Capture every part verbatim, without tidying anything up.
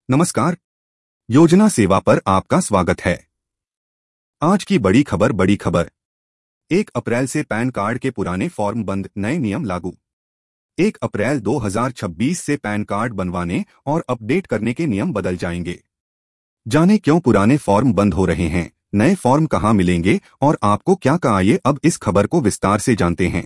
नमस्कार। योजना सेवा पर आपका स्वागत है। आज की बड़ी खबर बड़ी खबर एक अप्रैल से पैन कार्ड के पुराने फॉर्म बंद, नए नियम लागू। एक अप्रैल दो हज़ार छब्बीस से पैन कार्ड बनवाने और अपडेट करने के नियम बदल जाएंगे। जाने क्यों पुराने फॉर्म बंद हो रहे हैं, नए फॉर्म कहां मिलेंगे और आपको क्या आइए अब इस खबर को विस्तार से जानते हैं।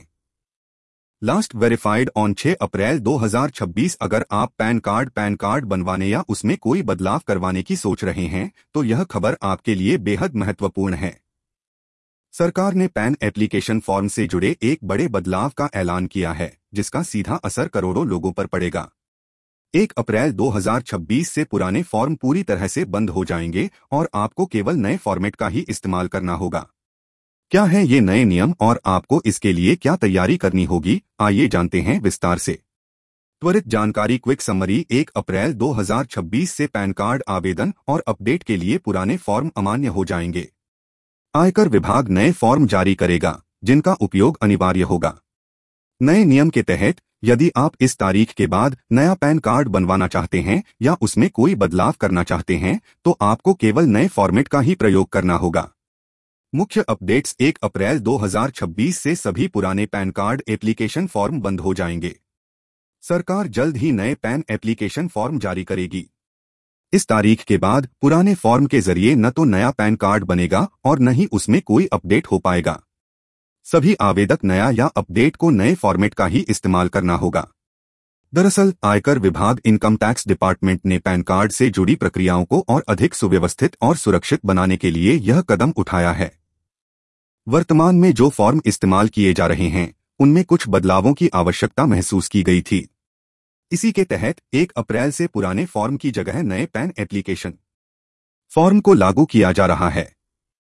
लास्ट वेरीफाइड ऑन छह अप्रैल दो हज़ार छब्बीस। अगर आप पैन कार्ड पैन कार्ड बनवाने या उसमें कोई बदलाव करवाने की सोच रहे हैं तो यह खबर आपके लिए बेहद महत्वपूर्ण है। सरकार ने पैन एप्लीकेशन फॉर्म से जुड़े एक बड़े बदलाव का ऐलान किया है, जिसका सीधा असर करोड़ों लोगों पर पड़ेगा। एक अप्रैल दो हज़ार छब्बीस से पुराने फॉर्म पूरी तरह से बंद हो जाएंगे और आपको केवल नए फॉर्मेट का ही इस्तेमाल करना होगा। क्या है ये नए नियम और आपको इसके लिए क्या तैयारी करनी होगी, आइए जानते हैं विस्तार से। त्वरित जानकारी क्विक समरी। एक अप्रैल दो हज़ार छब्बीस से पैन कार्ड आवेदन और अपडेट के लिए पुराने फॉर्म अमान्य हो जाएंगे। आयकर विभाग नए फॉर्म जारी करेगा, जिनका उपयोग अनिवार्य होगा। नए नियम के तहत यदि आप इस तारीख के बाद नया पैन कार्ड बनवाना चाहते हैं या उसमें कोई बदलाव करना चाहते हैं तो आपको केवल नए फॉर्मेट का ही प्रयोग करना होगा। मुख्य अपडेट्स। एक अप्रैल दो हज़ार छब्बीस से सभी पुराने पैन कार्ड एप्लीकेशन फॉर्म बंद हो जाएंगे। सरकार जल्द ही नए पैन एप्लीकेशन फॉर्म जारी करेगी। इस तारीख के बाद पुराने फॉर्म के जरिए न तो नया पैन कार्ड बनेगा और न ही उसमें कोई अपडेट हो पाएगा। सभी आवेदक नया या अपडेट को नए फॉर्मेट का ही इस्तेमाल करना होगा। दरअसल आयकर विभाग इनकम टैक्स डिपार्टमेंट ने पैन कार्ड से जुड़ी प्रक्रियाओं को और अधिक सुव्यवस्थित और सुरक्षित बनाने के लिए यह कदम उठाया है। वर्तमान में जो फॉर्म इस्तेमाल किए जा रहे हैं उनमें कुछ बदलावों की आवश्यकता महसूस की गई थी। इसी के तहत एक अप्रैल से पुराने फॉर्म की जगह नए पैन एप्लीकेशन फॉर्म को लागू किया जा रहा है।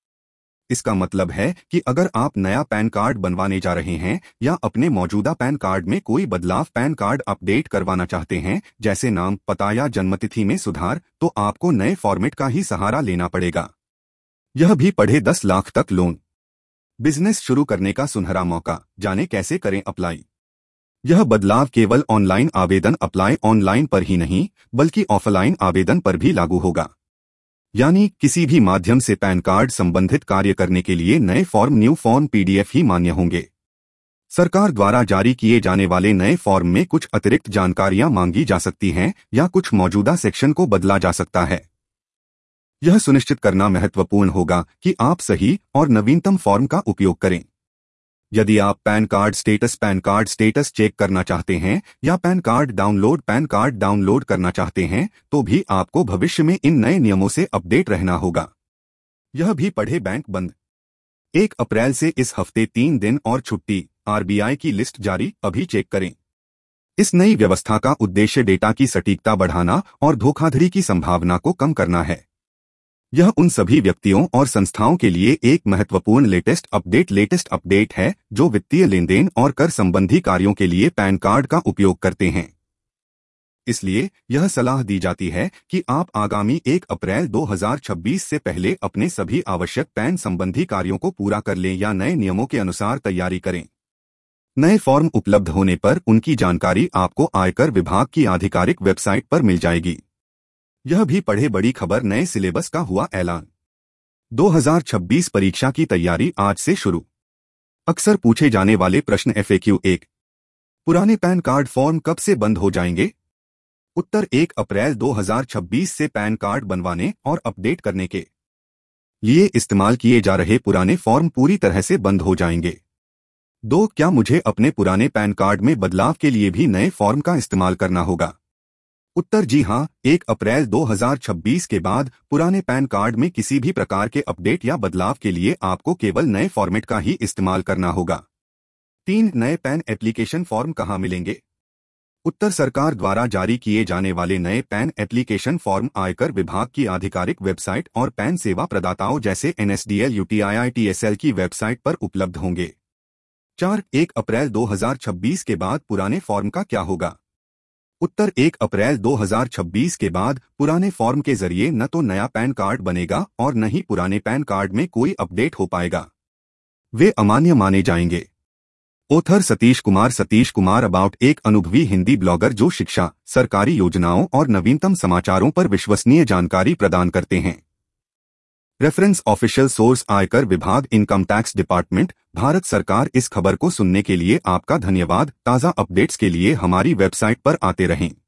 इसका मतलब है कि अगर आप नया पैन कार्ड बनवाने जा रहे हैं या अपने मौजूदा पैन कार्ड में कोई बदलाव पैन कार्ड अपडेट करवाना चाहते हैं, जैसे नाम, पता या जन्मतिथि में सुधार, तो आपको नए फॉर्मेट का ही सहारा लेना पड़ेगा। यह भी पढ़े दस लाख तक लोन। बिजनेस शुरू करने का सुनहरा मौका, जाने कैसे करें अप्लाई। यह बदलाव केवल ऑनलाइन आवेदन अप्लाई ऑनलाइन पर ही नहीं बल्कि ऑफलाइन आवेदन पर भी लागू होगा। यानी किसी भी माध्यम से पैन कार्ड संबंधित कार्य करने के लिए नए फॉर्म न्यू फॉर्म पीडीएफ ही मान्य होंगे। सरकार द्वारा जारी किए जाने वाले नए फॉर्म में कुछ अतिरिक्त जानकारियां मांगी जा सकती हैं या कुछ मौजूदा सेक्शन को बदला जा सकता है। यह सुनिश्चित करना महत्वपूर्ण होगा कि आप सही और नवीनतम फॉर्म का उपयोग करें। यदि आप PAN card status PAN card status check करना चाहते हैं या PAN card download PAN card download करना चाहते हैं तो भी आपको भविष्य में इन नए नियमों से अपडेट रहना होगा। यह भी पढ़े बैंक बंद। एक अप्रैल से इस हफ्ते तीन दिन और छुट्टी, आरबीआई की लिस्ट जारी, अभी चेक करें। इस नई व्यवस्था का उद्देश्य डेटा की सटीकता बढ़ाना और धोखाधड़ी की संभावना को कम करना है। यह उन सभी व्यक्तियों और संस्थाओं के लिए एक महत्वपूर्ण लेटेस्ट अपडेट लेटेस्ट अपडेट है जो वित्तीय लेनदेन और कर संबंधी कार्यों के लिए पैन कार्ड का उपयोग करते हैं। इसलिए यह सलाह दी जाती है कि आप आगामी एक अप्रैल दो हज़ार छब्बीस से पहले अपने सभी आवश्यक पैन संबंधी कार्यों को पूरा कर लें या नए नियमों के अनुसार तैयारी करें। नए फॉर्म उपलब्ध होने पर उनकी जानकारी आपको आयकर विभाग की आधिकारिक वेबसाइट पर मिल जाएगी। यह भी पढ़े बड़ी खबर। नए सिलेबस का हुआ ऐलान। दो हज़ार छब्बीस परीक्षा की तैयारी आज से शुरू। अक्सर पूछे जाने वाले प्रश्न एफएक्यू एक। पुराने पैन कार्ड फॉर्म कब से बंद हो जाएंगे? उत्तर एक अप्रैल दो हज़ार छब्बीस से पैन कार्ड बनवाने और अपडेट करने के लिए इस्तेमाल किए जा रहे पुराने फॉर्म पूरी तरह से बंद हो जाएंगे। दो क्या मुझे अपने पुराने पैन कार्ड में बदलाव के लिए भी नए फॉर्म का इस्तेमाल करना होगा? उत्तर जी हां। एक अप्रैल दो हज़ार छब्बीस के बाद पुराने पैन कार्ड में किसी भी प्रकार के अपडेट या बदलाव के लिए आपको केवल नए फॉर्मेट का ही इस्तेमाल करना होगा। तीन नए पैन एप्लीकेशन फॉर्म कहां मिलेंगे? उत्तर सरकार द्वारा जारी किए जाने वाले नए पैन एप्लीकेशन फॉर्म आयकर विभाग की आधिकारिक वेबसाइट और पैन सेवा प्रदाताओं जैसे एनएसडीएल यूटीआईआईटीएसएल की वेबसाइट पर उपलब्ध होंगे। चार एक अप्रैल दो हज़ार छब्बीस के बाद पुराने फॉर्म का क्या होगा? उत्तर एक अप्रैल दो हज़ार छब्बीस के बाद पुराने फॉर्म के जरिए न तो नया पैन कार्ड बनेगा और न ही पुराने पैन कार्ड में कोई अपडेट हो पाएगा। वे अमान्य माने जाएंगे। ऑथर सतीश कुमार सतीश कुमार अबाउट एक अनुभवी हिंदी ब्लॉगर जो शिक्षा, सरकारी योजनाओं और नवीनतम समाचारों पर विश्वसनीय जानकारी प्रदान करते हैं। रेफरेंस ऑफिशियल सोर्स आयकर विभाग, इनकम टैक्स डिपार्टमेंट, भारत सरकार। इस खबर को सुनने के लिए आपका धन्यवाद। ताज़ा अपडेट्स के लिए हमारी वेबसाइट पर आते रहें।